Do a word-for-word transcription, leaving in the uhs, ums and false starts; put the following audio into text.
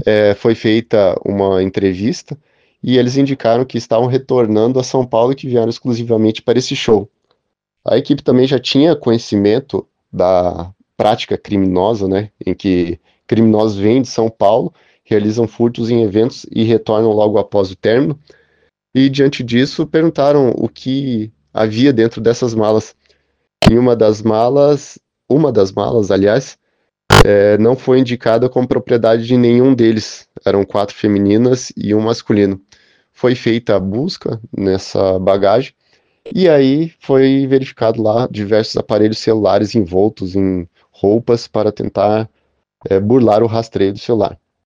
é, foi feita uma entrevista e eles indicaram que estavam retornando a São Paulo e que vieram exclusivamente para esse show. A equipe também já tinha conhecimento da prática criminosa, né, em que criminosos vêm de São Paulo, realizam furtos em eventos e retornam logo após o término. E diante disso, perguntaram o que havia dentro dessas malas. Em uma das malas, uma das malas, aliás, é, não foi indicada como propriedade de nenhum deles. Eram quatro femininas e um masculino. Foi feita a busca nessa bagagem e aí foi verificado lá diversos aparelhos celulares envoltos em roupas para tentar é, burlar o rastreio do celular.